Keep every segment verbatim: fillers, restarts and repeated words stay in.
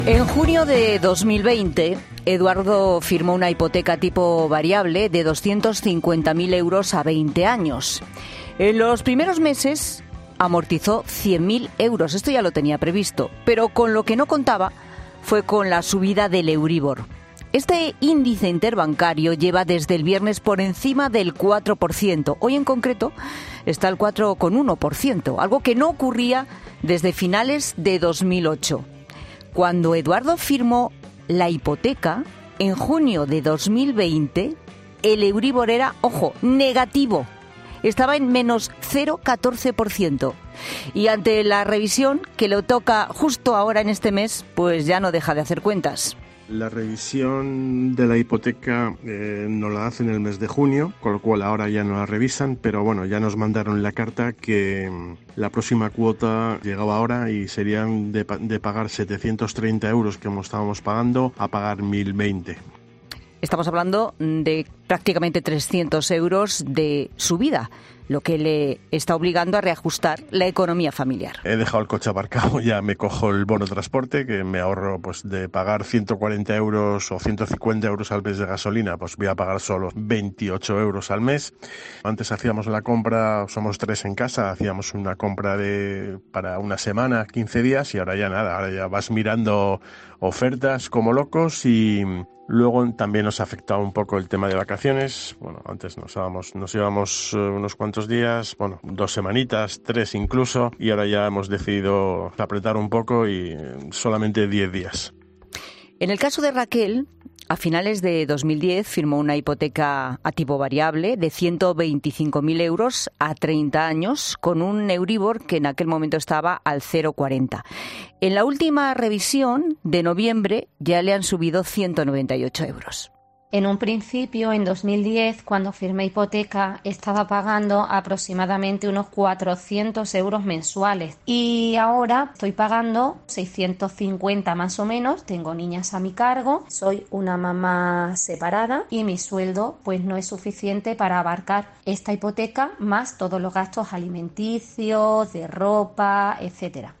En junio de dos mil veinte, Eduardo firmó una hipoteca tipo variable de doscientos cincuenta mil euros a veinte años. En los primeros meses amortizó cien mil euros, esto ya lo tenía previsto, pero con lo que no contaba fue con la subida del Euribor. Este índice interbancario lleva desde el viernes por encima del cuatro por ciento. Hoy en concreto está al cuatro coma uno por ciento, algo que no ocurría desde finales de dos mil ocho. Cuando Eduardo firmó la hipoteca, en junio de dos mil veinte, el Euribor era, ojo, negativo. Estaba en menos cero coma catorce por ciento. Y ante la revisión que le toca justo ahora en este mes, pues ya no deja de hacer cuentas. La revisión de la hipoteca eh, nos la hacen el mes de junio, con lo cual ahora ya no la revisan, pero bueno, ya nos mandaron la carta que mm, la próxima cuota llegaba ahora y serían de, de pagar setecientos treinta euros que estábamos pagando a pagar mil veinte. Estamos hablando de prácticamente trescientos euros de subida, lo que le está obligando a reajustar la economía familiar. He dejado el coche aparcado, ya me cojo el bono transporte, que me ahorro pues de pagar ciento cuarenta euros o ciento cincuenta euros al mes de gasolina, pues voy a pagar solo veintiocho euros al mes. Antes hacíamos la compra, somos tres en casa, hacíamos una compra de para una semana, quince días, y ahora ya nada, ahora ya vas mirando ofertas como locos. Y luego también nos ha afectado un poco el tema de vacaciones. Bueno, antes nos íbamos, nos íbamos unos cuantos días, bueno, dos semanitas, tres incluso, y ahora ya hemos decidido apretar un poco y solamente diez días. En el caso de Raquel, a finales de dos mil diez firmó una hipoteca a tipo variable de ciento veinticinco mil euros a treinta años con un Euribor que en aquel momento estaba al cero coma cuarenta. En la última revisión de noviembre ya le han subido ciento noventa y ocho euros. En un principio, en dos mil diez, cuando firmé hipoteca, estaba pagando aproximadamente unos cuatrocientos euros mensuales y ahora estoy pagando seiscientos cincuenta más o menos. Tengo niñas a mi cargo, soy una mamá separada y mi sueldo pues no es suficiente para abarcar esta hipoteca más todos los gastos alimenticios, de ropa, etcétera.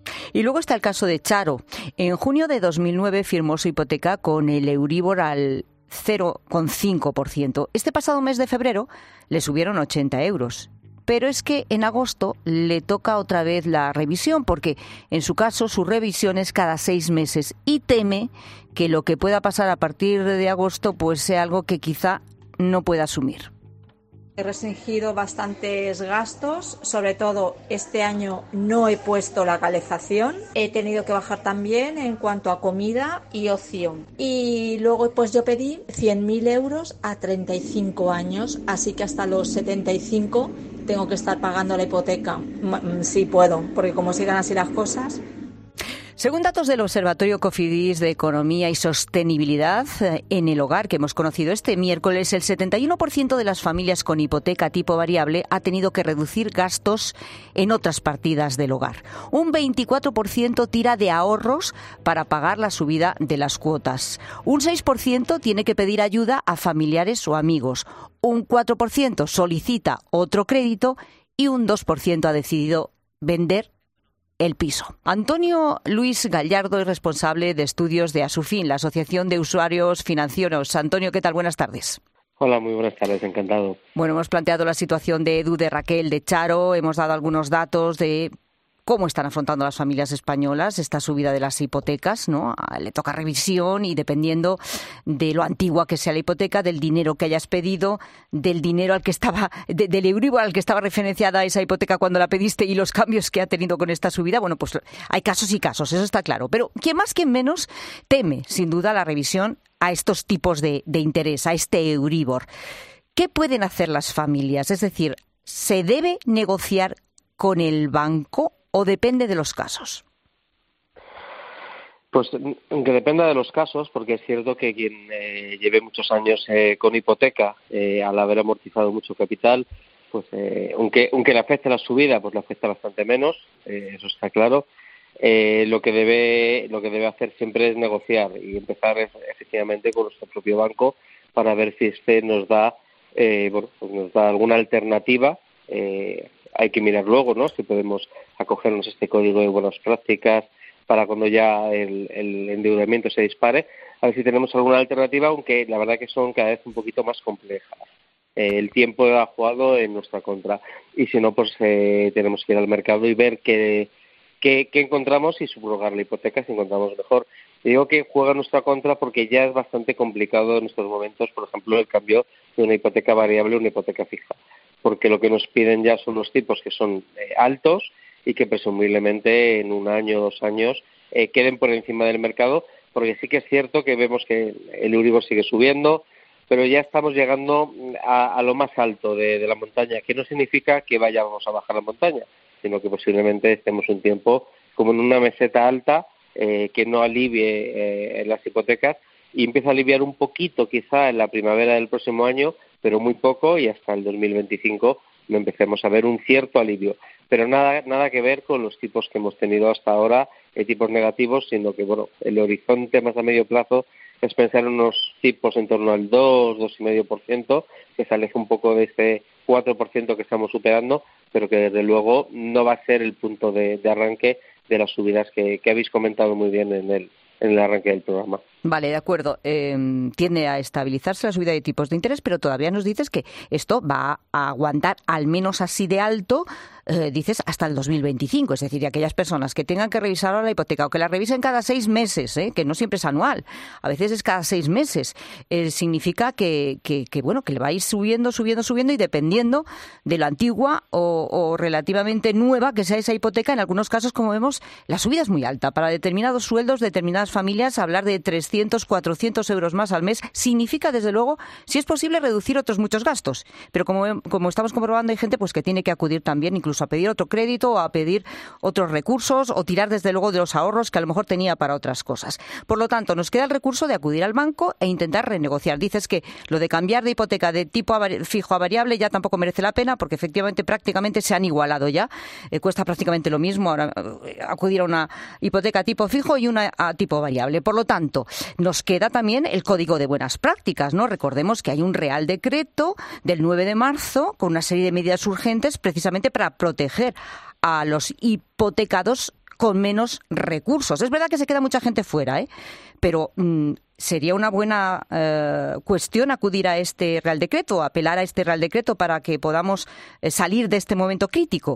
Y luego está el caso de Charo. En junio de dos mil nueve firmó su hipoteca con el Euribor al cero coma cinco por ciento. Este pasado mes de febrero le subieron ochenta euros. Pero es que en agosto le toca otra vez la revisión, porque en su caso su revisión es cada seis meses y teme que lo que pueda pasar a partir de agosto pues sea algo que quizá no pueda asumir. He restringido bastantes gastos, sobre todo este año no he puesto la calefacción, he tenido que bajar también en cuanto a comida y ocio. Y luego pues yo pedí cien mil euros a treinta y cinco años, así que hasta los setenta y cinco tengo que estar pagando la hipoteca, si puedo, porque como sigan así las cosas. Según datos del Observatorio Cofidis de Economía y Sostenibilidad en el Hogar que hemos conocido este miércoles, el setenta y uno por ciento de las familias con hipoteca tipo variable ha tenido que reducir gastos en otras partidas del hogar. Un veinticuatro por ciento tira de ahorros para pagar la subida de las cuotas. Un seis por ciento tiene que pedir ayuda a familiares o amigos. Un cuatro por ciento solicita otro crédito y un dos por ciento ha decidido vender el piso. Antonio Luis Gallardo es responsable de estudios de Asufin, la Asociación de Usuarios Financieros. Antonio, ¿qué tal? Buenas tardes. Hola, muy buenas tardes, encantado. Bueno, hemos planteado la situación de Edu, de Raquel, de Charo, hemos dado algunos datos de cómo están afrontando las familias españolas esta subida de las hipotecas, ¿no? Le toca revisión y dependiendo de lo antigua que sea la hipoteca, del dinero que hayas pedido, del dinero al que estaba, de, del Euribor al que estaba referenciada esa hipoteca cuando la pediste y los cambios que ha tenido con esta subida, bueno, pues hay casos y casos, eso está claro. Pero quien más, quien menos teme, sin duda, la revisión a estos tipos de, de interés, a este Euribor. ¿Qué pueden hacer las familias? Es decir, ¿se debe negociar con el banco o depende de los casos? Pues que dependa de los casos, porque es cierto que quien eh, lleve muchos años eh, con hipoteca, eh, al haber amortizado mucho capital, pues eh, aunque aunque le afecte la subida, pues le afecta bastante menos, eh, eso está claro. Eh, lo que debe lo que debe hacer siempre es negociar y empezar efectivamente con nuestro propio banco para ver si este nos da eh, bueno, pues nos da alguna alternativa. Eh, hay que mirar luego, ¿no?, si podemos acogernos a este código de buenas prácticas para cuando ya el, el endeudamiento se dispare, a ver si tenemos alguna alternativa, aunque la verdad que son cada vez un poquito más complejas. Eh, el tiempo ha jugado en nuestra contra, y si no, pues eh, tenemos que ir al mercado y ver qué, qué, qué encontramos y subrogar la hipoteca si encontramos mejor. Digo que juega en nuestra contra porque ya es bastante complicado en estos momentos, por ejemplo, el cambio de una hipoteca variable a una hipoteca fija, porque lo que nos piden ya son los tipos que son eh, altos y que presumiblemente en un año o dos años eh, queden por encima del mercado, porque sí que es cierto que vemos que el Euribor sigue subiendo, pero ya estamos llegando a, a lo más alto de, de la montaña, que no significa que vayamos a bajar la montaña, sino que posiblemente estemos un tiempo como en una meseta alta eh, que no alivie eh, las hipotecas, y empieza a aliviar un poquito quizá en la primavera del próximo año, pero muy poco, y hasta el dos mil veinticinco no empecemos a ver un cierto alivio. Pero nada nada que ver con los tipos que hemos tenido hasta ahora, eh, tipos negativos, sino que bueno, el horizonte más a medio plazo es pensar en unos tipos en torno al dos, dos coma cinco por ciento, que se aleja un poco de ese cuatro por ciento que estamos superando, pero que desde luego no va a ser el punto de, de arranque de las subidas que, que habéis comentado muy bien en el, en el arranque del programa. Vale, de acuerdo. Eh, tiende a estabilizarse la subida de tipos de interés, pero todavía nos dices que esto va a aguantar al menos así de alto, eh, dices, hasta el dos mil veinticinco. Es decir, aquellas personas que tengan que revisar ahora la hipoteca o que la revisen cada seis meses, ¿eh? Que no siempre es anual, a veces es cada seis meses, eh, significa que, que, que, bueno, que le va a ir subiendo, subiendo, subiendo, y dependiendo de la antigua o, o relativamente nueva que sea esa hipoteca, en algunos casos, como vemos, la subida es muy alta. Para determinados sueldos, determinadas familias, hablar de trescientos, cuatrocientos euros más al mes significa, desde luego, si es posible, reducir otros muchos gastos. Pero como, como estamos comprobando, hay gente pues que tiene que acudir también incluso a pedir otro crédito o a pedir otros recursos o tirar, desde luego, de los ahorros que a lo mejor tenía para otras cosas. Por lo tanto, nos queda el recurso de acudir al banco e intentar renegociar. Dices que lo de cambiar de hipoteca de tipo fijo a variable ya tampoco merece la pena, porque efectivamente prácticamente se han igualado ya. Eh, cuesta prácticamente lo mismo ahora eh, acudir a una hipoteca tipo fijo y una a tipo variable. Por lo tanto, nos queda también el Código de Buenas Prácticas, ¿no? Recordemos que hay un Real Decreto del nueve de marzo con una serie de medidas urgentes precisamente para proteger a los hipotecados con menos recursos. Es verdad que se queda mucha gente fuera, ¿eh? Pero mmm, sería una buena eh, cuestión acudir a este Real Decreto, apelar a este Real Decreto para que podamos eh, salir de este momento crítico.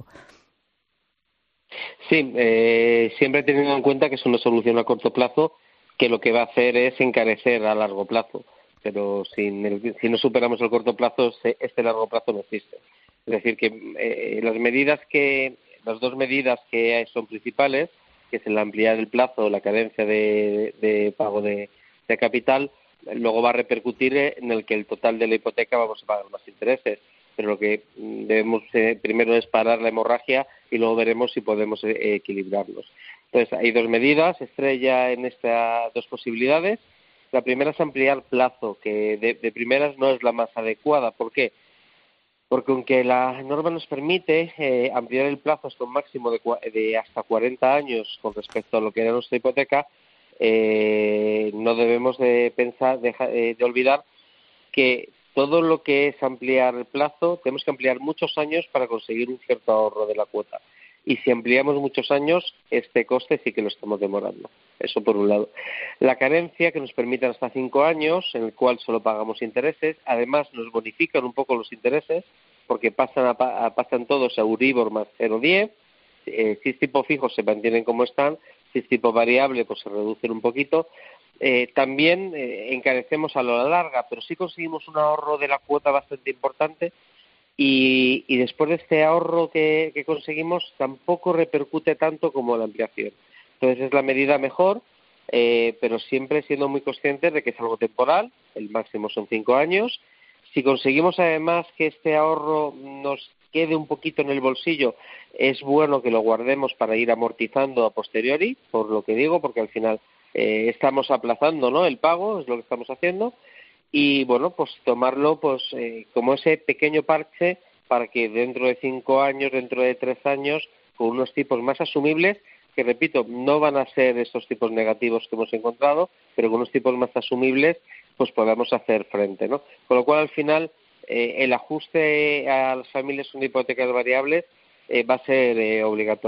Sí, eh, siempre teniendo en cuenta que es una solución a corto plazo, que lo que va a hacer es encarecer a largo plazo, pero sin el, si no superamos el corto plazo, este largo plazo no existe. Es decir, que eh, las medidas que, las dos medidas que son principales, que es el ampliar el plazo, la cadencia de, de pago de, de capital, luego va a repercutir en el que el total de la hipoteca vamos a pagar más intereses. Pero lo que debemos eh, primero es parar la hemorragia y luego veremos si podemos eh, equilibrarlos. Entonces, hay dos medidas estrella en estas dos posibilidades. La primera es ampliar plazo, que de, de primeras no es la más adecuada. ¿Por qué? Porque aunque la norma nos permite eh, ampliar el plazo hasta un máximo de, de hasta cuarenta años con respecto a lo que era nuestra hipoteca, eh, no debemos de pensar, de, de olvidar que todo lo que es ampliar el plazo, tenemos que ampliar muchos años para conseguir un cierto ahorro de la cuota. Y si ampliamos muchos años, este coste sí que lo estamos demorando. Eso por un lado. La carencia, que nos permite hasta cinco años, en el cual solo pagamos intereses. Además, nos bonifican un poco los intereses, porque pasan, a, a, pasan todos a Euribor más cero coma diez. Eh, si es tipo fijo, se mantienen como están. Si es tipo variable, pues se reducen un poquito. Eh, también eh, encarecemos a lo larga, pero sí conseguimos un ahorro de la cuota bastante importante. Y, y después de este ahorro que, que conseguimos, tampoco repercute tanto como la ampliación. Entonces es la medida mejor, eh, pero siempre siendo muy conscientes de que es algo temporal, el máximo son cinco años. Si conseguimos además que este ahorro nos quede un poquito en el bolsillo, es bueno que lo guardemos para ir amortizando a posteriori, por lo que digo, porque al final eh, estamos aplazando, ¿no?, el pago, es lo que estamos haciendo. Y bueno, pues tomarlo pues eh, como ese pequeño parche para que dentro de cinco años, dentro de tres años, con unos tipos más asumibles, que repito, no van a ser estos tipos negativos que hemos encontrado, pero con unos tipos más asumibles, pues podamos hacer frente, ¿no? Con lo cual, al final, eh, el ajuste a las familias con hipotecas variables eh, va a ser eh, obligatorio.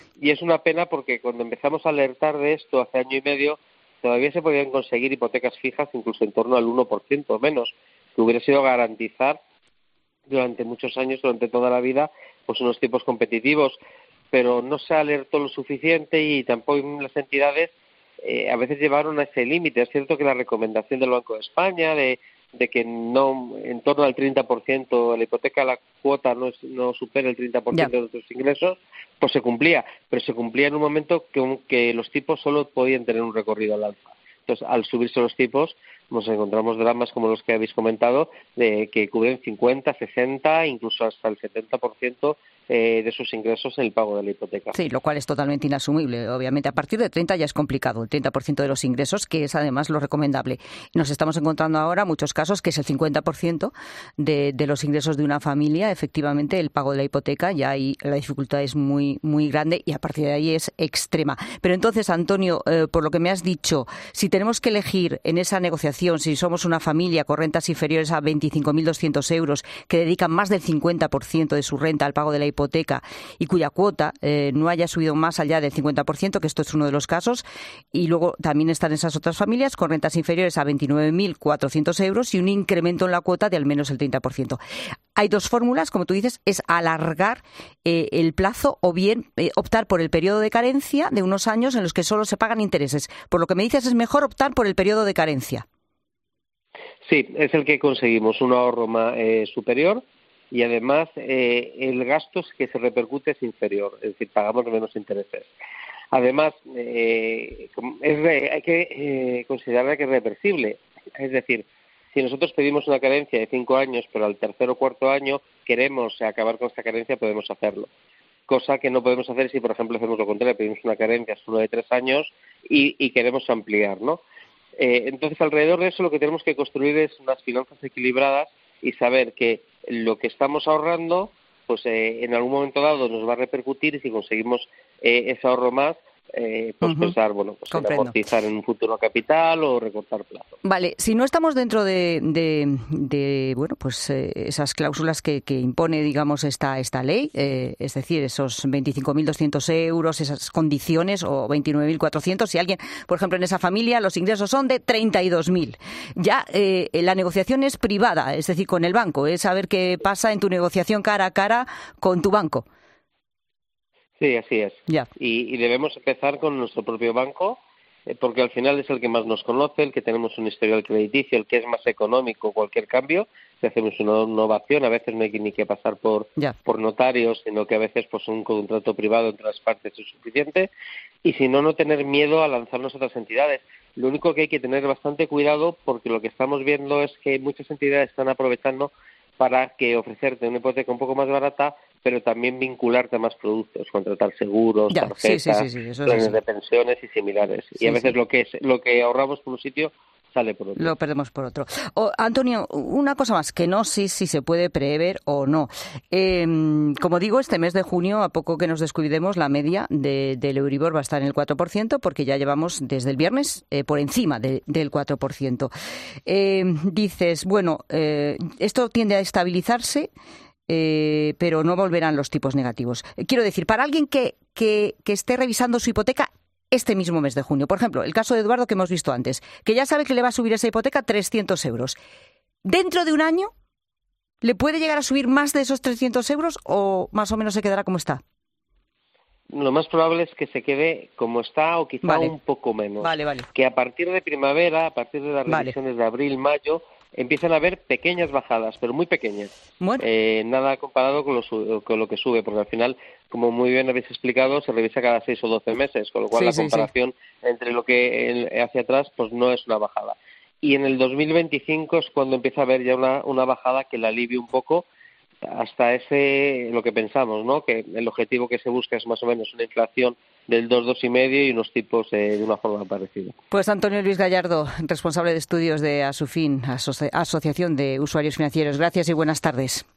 Y es una pena porque cuando empezamos a alertar de esto hace año y medio, todavía se podían conseguir hipotecas fijas incluso en torno al uno por ciento o menos, que hubiera sido garantizar durante muchos años, durante toda la vida, pues unos tipos competitivos, pero no se alertó lo suficiente y tampoco las entidades eh, a veces llevaron a ese límite. Es cierto que la recomendación del Banco de España de, de que no en torno al treinta por ciento de la hipoteca, la cuota no, es, no supere el treinta por ciento yeah. de nuestros ingresos, pues se cumplía, pero se cumplía en un momento que, que los tipos solo podían tener un recorrido al alza. Entonces, al subirse los tipos, nos encontramos dramas como los que habéis comentado, de que cubren cincuenta, sesenta, incluso hasta el setenta por ciento eh, de sus ingresos en el pago de la hipoteca. Sí, lo cual es totalmente inasumible. Obviamente, a partir de treinta ya es complicado, el treinta por ciento de los ingresos, que es además lo recomendable. Nos estamos encontrando ahora muchos casos que es el cincuenta por ciento de, de los ingresos de una familia. Efectivamente, el pago de la hipoteca, ya ahí la dificultad es muy, muy grande y a partir de ahí es extrema. Pero entonces, Antonio, eh, por lo que me has dicho, si tenemos que elegir en esa negociación, si somos una familia con rentas inferiores a veinticinco mil doscientos euros, que dedican más del cincuenta por ciento de su renta al pago de la hipoteca y cuya cuota eh, no haya subido más allá del cincuenta por ciento, que esto es uno de los casos, y luego también están esas otras familias con rentas inferiores a veintinueve mil cuatrocientos euros y un incremento en la cuota de al menos el treinta por ciento. Hay dos fórmulas, como tú dices, es alargar eh, el plazo o bien eh, optar por el periodo de carencia de unos años en los que solo se pagan intereses. Por lo que me dices, es mejor optar por el periodo de carencia. Sí, es el que conseguimos un ahorro más, eh, superior y además eh, el gasto que se repercute es inferior, es decir, pagamos menos intereses. Además, eh, es re, hay que eh, considerar que es reversible, es decir, si nosotros pedimos una carencia de cinco años, pero al tercer o cuarto año queremos acabar con esta carencia, podemos hacerlo. Cosa que no podemos hacer si, por ejemplo, hacemos lo contrario, pedimos una carencia solo de tres años y, y queremos ampliar, ¿no? Eh, entonces, alrededor de eso lo que tenemos que construir es unas finanzas equilibradas y saber que lo que estamos ahorrando, pues eh, en algún momento dado nos va a repercutir y si conseguimos eh, ese ahorro más, eh, pues uh-huh. pensar, bueno, pues en amortizar en un futuro capital o recortar plazo. Vale, si no estamos dentro de, de, de bueno, pues eh, esas cláusulas que, que impone, digamos, esta esta ley, eh, es decir, esos veinticinco mil doscientos euros, esas condiciones, o veintinueve mil cuatrocientos, si alguien, por ejemplo, en esa familia los ingresos son de treinta y dos mil, ya eh, la negociación es privada, es decir, con el banco, es saber qué pasa en tu negociación cara a cara con tu banco. Sí, así es. Ya. Y, y debemos empezar con nuestro propio banco, eh, porque al final es el que más nos conoce, el que tenemos un historial crediticio, el que es más económico cualquier cambio. Si hacemos una innovación, a veces no hay ni que pasar por, por notarios, sino que a veces pues un contrato privado entre las partes es suficiente. Y si no, no tener miedo a lanzarnos a otras entidades. Lo único que hay que tener bastante cuidado, porque lo que estamos viendo es que muchas entidades están aprovechando para que ofrecerte una hipoteca un poco más barata, pero también vincularte a más productos, contratar seguros, ya, tarjetas, sí, sí, sí, sí, planes sí. de pensiones y similares. Sí, y a veces sí. lo que es lo que ahorramos por un sitio sale por otro. Lo perdemos por otro. Oh, Antonio, una cosa más, que no sé si se puede prever o no. Eh, como digo, este mes de junio, a poco que nos descuidemos, la media de, del Euribor va a estar en el cuatro por ciento, porque ya llevamos desde el viernes eh, por encima de, del cuatro por ciento. Eh, dices, bueno, eh, esto tiende a estabilizarse, Eh, pero no volverán los tipos negativos. Quiero decir, para alguien que, que, que esté revisando su hipoteca este mismo mes de junio, por ejemplo, el caso de Eduardo que hemos visto antes, que ya sabe que le va a subir esa hipoteca trescientos euros. ¿Dentro de un año le puede llegar a subir más de esos trescientos euros o más o menos se quedará como está? Lo más probable es que se quede como está o quizá vale. un poco menos. Vale, vale. Que a partir de primavera, a partir de las revisiones vale. de abril, mayo, empiezan a haber pequeñas bajadas, pero muy pequeñas. Bueno. Eh, nada comparado con lo, con lo que sube, porque al final, como muy bien habéis explicado, se revisa cada seis o doce meses, con lo cual sí, la comparación sí, sí. entre lo que hacia atrás pues no es una bajada. Y en el dos mil veinticinco es cuando empieza a haber ya una, una bajada que la alivie un poco hasta ese, lo que pensamos, ¿no? Que el objetivo que se busca es más o menos una inflación del dos, dos y medio y unos tipos eh, de una forma parecida. Pues Antonio Luis Gallardo, responsable de estudios de Asufin, Asoci- Asociación de Usuarios Financieros. Gracias y buenas tardes.